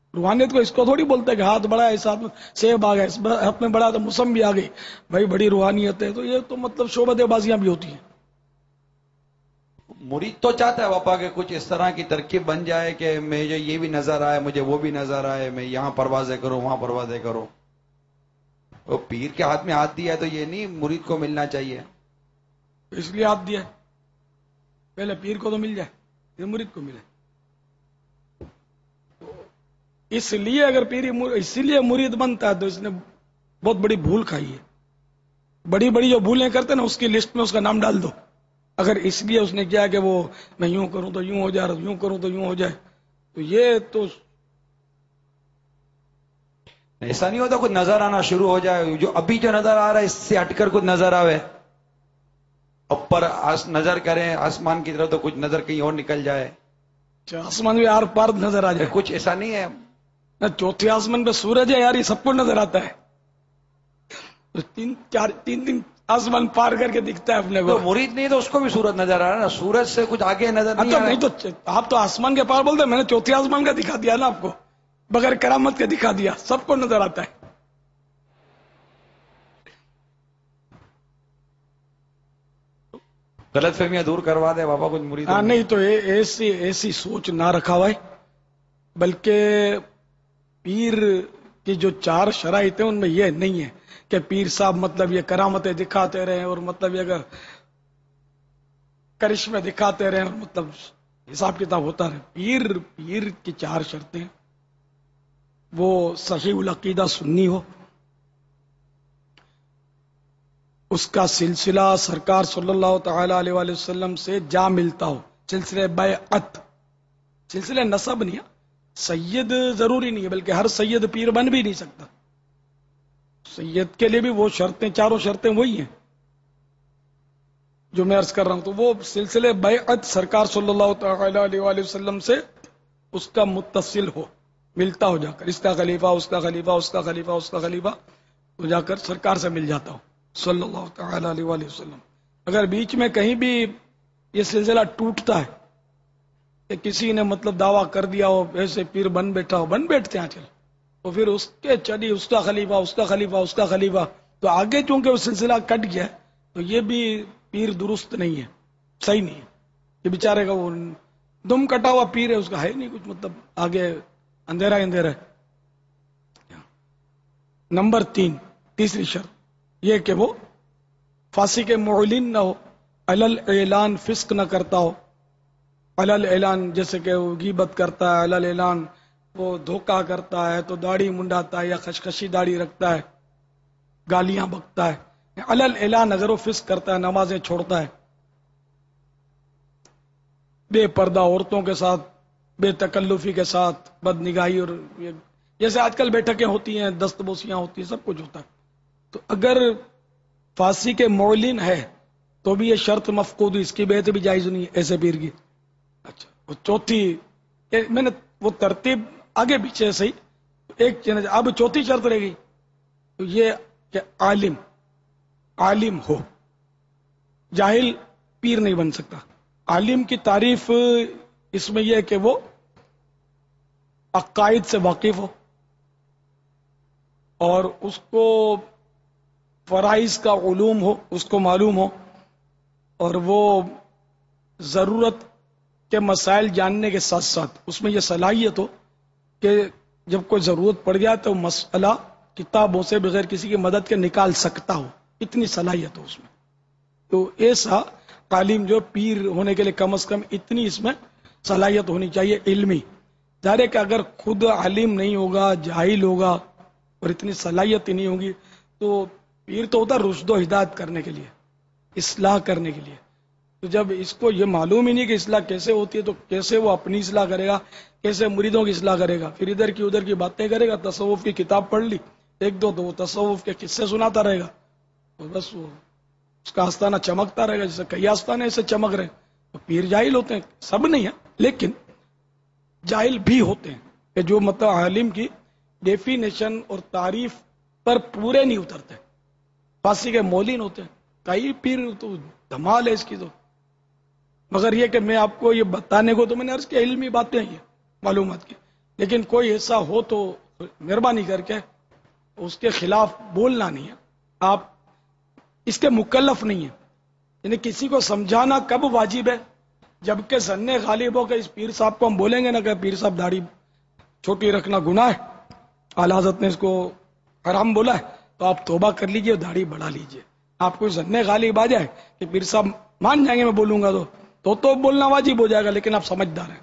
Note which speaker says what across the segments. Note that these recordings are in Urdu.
Speaker 1: روحانیت کو اس کو تھوڑی بولتے کہ ہاتھ بڑا ہے، اس ہاتھ میں سیب آ گیا، اس ہاتھ میں بڑا تو موسمی آ گئی، بھائی بڑی روحانیت ہے. تو یہ تو مطلب شعبدے بازیاں بھی ہوتی ہیں.
Speaker 2: مرید تو چاہتا ہے باپا کہ کچھ اس طرح کی ترکیب بن جائے کہ مجھے یہ بھی نظر آئے، مجھے وہ بھی نظر آئے، میں یہاں پروازیں کروں وہاں پروازیں کروں. وہ پیر کے ہاتھ میں ہاتھ دیا ہے تو یہ نہیں مرید کو ملنا چاہیے.
Speaker 1: اس لیے ہاتھ دیا ہے، پہلے پیر کو تو مل جائے پھر مرید کو ملے. اس لیے اگر اسی لیے مرید بنتا ہے تو اس نے بہت بڑی بھول کھائی ہے. بڑی بڑی جو بھولیں کرتے ہیں نا اس کی لسٹ میں اس کا نام ڈال دو. اگر اس لیے اس نے کیا کہ وہ میں یوں کروں تو یوں ہو جائے، یوں کروں تو یوں ہو جائے، تو یہ تو
Speaker 2: ایسا نہیں ہوتا کچھ نظر آنا شروع ہو جائے، جو ابھی جو نظر آ رہا ہے اس سے ہٹ کر کچھ نظر آوے، اوپر نظر کریں آسمان کی طرف تو کچھ نظر کہیں اور نکل جائے.
Speaker 1: آسمان میں آر پار نظر آ جائے.
Speaker 2: کچھ ایسا نہیں ہے.
Speaker 1: چوتھے آسمان پہ سورج ہے یار، یہ سب کو نظر آتا ہے. تین آسمان پار کر کے دکھتا ہے اپنے کو.
Speaker 2: تو مرید نہیں تو اس کو بھی سورج نظر آ رہا ہے نا، سورج سے کچھ آگے نظر نہیں آ رہا.
Speaker 1: نہیں تو آپ تو آسمان کے پار بولتے ہیں، میں نے چوتھے آسمان کا دکھا دیا نا آپ کو، بغیر کرامت کے دکھا دیا، سب کو نظر آتا ہے.
Speaker 2: غلط فہمیاں دور کروا دے بابا کچھ مرید.
Speaker 1: نہیں تو ایسی سوچ نہ رکھا ہوا ہے، بلکہ پیر کی جو 4 شرائط ہیں ان میں یہ نہیں ہے کہ پیر صاحب مطلب یہ کرامتیں دکھاتے رہے اور مطلب یہ اگر کرشمے دکھاتے رہے اور مطلب حساب کتاب ہوتا رہے. پیر کی 4 شرطیں، وہ صحیح العقیدہ سنی ہو، اس کا سلسلہ سرکار صلی اللہ تعالی علیہ وآلہ وسلم سے جا ملتا ہو، سلسلہ بیعت، سلسلہ نسب نہیں ہے. سید ضروری نہیں ہے، بلکہ ہر سید پیر بن بھی نہیں سکتا. سید کے لیے بھی وہ شرطیں، 4 شرطیں وہی ہیں جو میں عرض کر رہا ہوں. تو وہ سلسلے بیعت سرکار صلی اللہ تعالی علیہ وآلہ وسلم سے اس کا متصل ہو، ملتا ہو جا کر، اس کا خلیفہ، اس کا خلیفہ، اس کا خلیفہ، اس کا خلیفہ تو جا کر سرکار سے مل جاتا ہو صلی اللہ تعالی علیہ وآلہ وسلم. اگر بیچ میں کہیں بھی یہ سلسلہ ٹوٹتا ہے کہ کسی نے مطلب دعویٰ کر دیا ہو ایسے پیر بن بیٹھا ہو، بن بیٹھتے ہیں چل، تو پھر اس کے چلی اس کا خلیفہ، اس کا خلیفہ، اس کا خلیفہ، تو آگے چونکہ وہ سلسلہ کٹ گیا تو یہ بھی پیر درست نہیں ہے، صحیح نہیں ہے. یہ بیچارے کا وہ دم کٹا ہوا پیر ہے، اس کا ہے نہیں کچھ مطلب، آگے اندھیرا اندھیرا ہے. نمبر 3، تیسری شرط یہ کہ وہ فاسق معلن نہ ہو، علل اعلان فسق نہ کرتا ہو. علل اعلان جیسے کہ وہ غیبت کرتا ہے، علل اعلان وہ دھوکہ کرتا ہے تو داڑھی منڈاتا ہے یا خشخشی داڑھی رکھتا ہے، گالیاں بکتا ہے. علل اعلان اگر وہ فسق کرتا ہے، نمازیں چھوڑتا ہے، بے پردہ عورتوں کے ساتھ، بے تکلفی کے ساتھ، بد نگاہی، اور جیسے آج کل بیٹھکیں ہوتی ہیں، دست بوسیاں ہوتی ہیں، سب کچھ ہوتا ہے. تو اگر فاسق معلن ہے تو بھی یہ شرط مفقود، اس کی بیعت بھی جائز نہیں ہے ایسے پیر کی. اچھا، وہ چوتھی، میں نے وہ ترتیب آگے پیچھے سے ہی ایک اب چوتھی شرط رہ گئی، تو یہ کہ عالم ہو. جاہل پیر نہیں بن سکتا. عالم کی تعریف اس میں یہ ہے کہ وہ عقائد سے واقف ہو اور اس کو فرائض کا علوم ہو، اس کو معلوم ہو، اور وہ ضرورت کے مسائل جاننے کے ساتھ ساتھ اس میں یہ صلاحیت ہو کہ جب کوئی ضرورت پڑ جائے تو مسئلہ کتابوں سے بغیر کسی کی مدد کے نکال سکتا ہو، اتنی صلاحیت ہو اس میں. تو ایسا تعلیم جو پیر ہونے کے لیے کم از کم اتنی اس میں صلاحیت ہونی چاہیے علمی. ظاہر ہے کہ اگر خود عالم نہیں ہوگا، جاہل ہوگا اور اتنی صلاحیت ہی نہیں ہوگی تو پیر تو ہوتا رشد و ہدایت کرنے کے لیے، اصلاح کرنے کے لیے. تو جب اس کو یہ معلوم ہی نہیں کہ اصلاح کیسے ہوتی ہے تو کیسے وہ اپنی اصلاح کرے گا، کیسے مریدوں کی اصلاح کرے گا؟ پھر ادھر کی باتیں کرے گا. تصوف کی کتاب پڑھ لی ایک دو تو وہ تصوف کے قصے سناتا رہے گا، تو بس وہ اس کا آستانہ چمکتا رہے گا، جیسے کئی آستانے ایسے چمک رہے. تو پیر جاہل ہوتے ہیں، سب نہیں ہے لیکن جاہل بھی ہوتے ہیں کہ جو مطلب عالم کی ڈیفینیشن اور تعریف پر پورے نہیں اترتے، فاسق کے مولین ہوتے ہیں. کئی پیر تو دھمال ہے اس کی تو، مگر یہ کہ میں آپ کو یہ بتانے کو تو میں نے عرض کیا علمی باتیں ہیں معلومات کی، لیکن کوئی ایسا ہو تو مہربانی کر کے اس کے خلاف بولنا نہیں ہے، آپ اس کے مکلف نہیں ہیں. یعنی کسی کو سمجھانا کب واجب ہے؟ جبکہ ظن غالب ہو کہ اس پیر صاحب کو ہم بولیں گے نا کہ پیر صاحب داڑھی چھوٹی رکھنا گناہ ہے، اعلی حضرت نے اس کو حرام بولا ہے، تو آپ توبہ کر لیجئے، داڑھی بڑھا لیجئے. آپ کو ظن غالب آ جائے کہ پیر صاحب مان جائیں گے میں بولوں گا تو بولنا واجب ہو جائے گا. لیکن آپ سمجھدار ہیں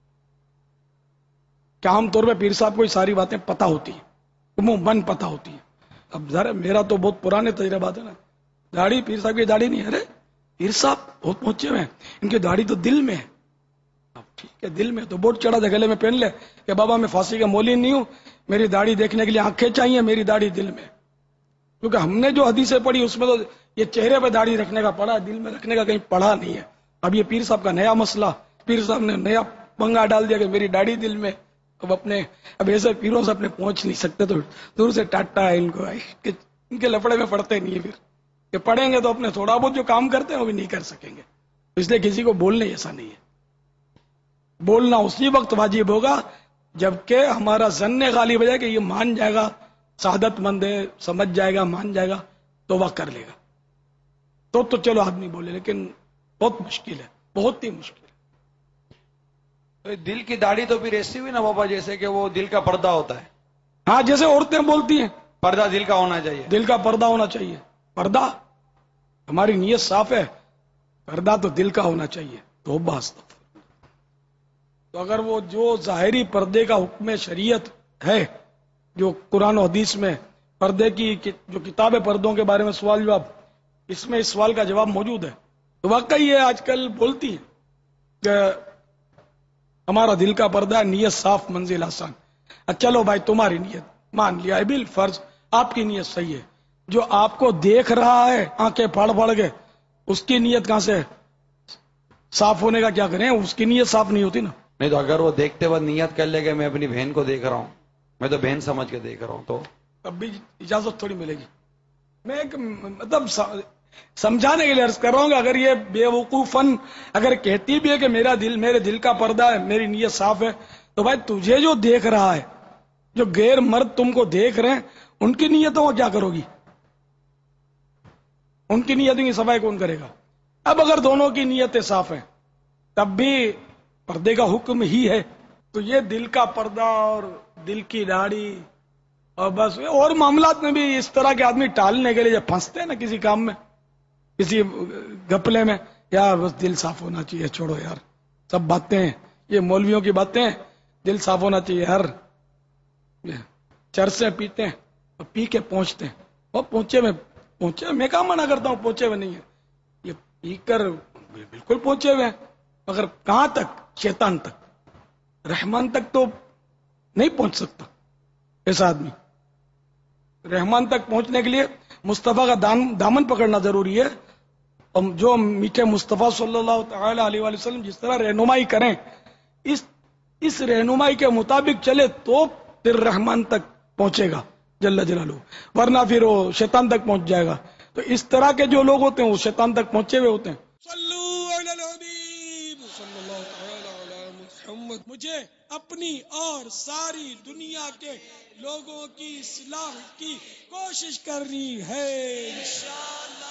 Speaker 1: کہ عام طور پہ پیر صاحب کو یہ ساری باتیں پتہ ہوتی ہیں، عموماً پتہ ہوتی ہیں. اب ذرا میرا تو بہت پرانے تجربات ہے نا، داڑھی پیر صاحب کی داڑھی نہیں ہے، ارے پیر صاحب بہت پہنچے ہوئے ہیں، ان کی داڑھی تو دل میں ہے. اب ٹھیک ہے، دل میں تو بورڈ چڑھا دے گلے میں پہن لے کہ بابا میں پھانسی کا مولوی نہیں ہوں، میری داڑھی دیکھنے کے لیے آنکھیں چاہیے، میری داڑھی دل میں. کیونکہ ہم نے جو حدیثیں پڑھی اس میں تو یہ چہرے پہ داڑھی رکھنے کا پڑھا، دل میں رکھنے کا کہیں پڑھا نہیں ہے. اب یہ پیر صاحب کا نیا مسئلہ، پیر صاحب نے نیا پنگا ڈال دیا کہ میری داڑھی دل میں. اب ایسے پیروں سے اپنے پہنچ نہیں سکتے تو دور سے ٹاٹا ہے ان کو، ان کے لفڑے میں پڑتے نہیں ہے. پھر کہ پڑھیں گے تو اپنے تھوڑا بہت جو کام کرتے ہیں وہ بھی نہیں کر سکیں گے. اس لیے کسی کو بولنے ایسا نہیں ہے. بولنا اسی وقت واجب ہوگا جبکہ ہمارا ظن غالب ہو جائے کہ یہ مان جائے گا، سعادت مند ہے، سمجھ جائے گا، مان جائے گا، توبہ کر لے گا، تو چلو آدمی بولے. لیکن بہت مشکل ہے، بہت ہی مشکل ہے.
Speaker 2: دل کی داڑھی تو پھر ایسی ہوئی نا بابا جیسے کہ وہ دل کا پردہ ہوتا ہے.
Speaker 1: ہاں جیسے عورتیں بولتی ہیں
Speaker 2: پردہ دل کا ہونا چاہیے.
Speaker 1: دل کا پردہ ہونا چاہیے. پردہ ہماری نیت صاف ہے، پردہ تو دل کا ہونا چاہیے. توبہ استغفر. تو اگر وہ جو ظاہری پردے کا حکم شریعت ہے، جو قرآن و حدیث میں پردے کی جو کتاب پردوں کے بارے میں سوال جواب، اس میں اس سوال کا جواب موجود ہے. تو واقعی یہ آج کل بولتی ہیں کہ ہمارا دل کا پردہ ہے، نیت صاف منزل آسان. چلو بھائی تمہاری نیت مان لیا ہے، بالفرض آپ کی نیت صحیح ہے. جو آپ کو دیکھ رہا ہے آنکھیں پھاڑ پھاڑ کے، اس کی نیت کہاں سے صاف ہونے کا کیا کریں؟ اس کی نیت صاف نہیں ہوتی نا.
Speaker 2: نہیں تو اگر وہ دیکھتے وقت نیت کر لے کہ میں اپنی بہن کو دیکھ رہا ہوں، میں تو بہن سمجھ کے دیکھ رہا ہوں، تو
Speaker 1: اب بھی اجازت تھوڑی ملے گی. میں ایک مطلب سمجھانے کے لیے عرض کر رہا ہوں کہ اگر یہ بے وقوفاً اگر کہتی بھی ہے کہ میرے دل کا پردہ ہے، میری نیت صاف ہے، تو بھائی تجھے جو دیکھ رہا ہے، جو غیر مرد تم کو دیکھ رہے ہیں، ان کی نیتوں کو کیا کرو گی؟ ان کی نیتوں کی صفائی کون کرے گا؟ اب اگر دونوں کی نیتیں صاف ہیں تب بھی پردے کا حکم ہی ہے. تو یہ دل کا پردہ اور دل کی داڑھی اور بس اور معاملات میں بھی اس طرح کے آدمی ٹالنے کے لیے جب پھنستے ہیں نا کسی کام میں، کسی گپلے میں، یار بس دل صاف ہونا چاہیے، چھوڑو یار سب باتیں یہ مولویوں کی باتیں، دل صاف ہونا چاہیے. ہر چرسیں پیتے ہیں اور پی کے پہنچتے ہیں، اور پہنچے میں کہاں منع کرتا ہوں، پہنچے ہوئے نہیں ہیں، یہ پی کر بالکل پہنچے ہوئے ہیں. مگر کہاں تک؟ شیطان تک. رحمان تک تو نہیں پہنچ سکتا ایسا آدمی. رحمان تک پہنچنے کے لیے مصطفیٰ کا دامن پکڑنا ضروری ہے. جو میٹھے مصطفیٰ صلی اللہ تعالی علیہ وآلہ وسلم جس طرح رہنمائی کریں، اس رہنمائی کے مطابق چلے تو پھر رحمان تک پہنچے گا جل جلالہ، ورنہ پھر وہ شیطان تک پہنچ جائے گا. تو اس طرح کے جو لوگ ہوتے ہیں وہ شیطان تک پہنچے ہوئے ہوتے ہیں. صلو علی الحبیب صلی اللہ تعالی علی محمد. مجھے اپنی اور ساری دنیا کے لوگوں کی اصلاح کی کوشش کرنی ہے انشاءاللہ.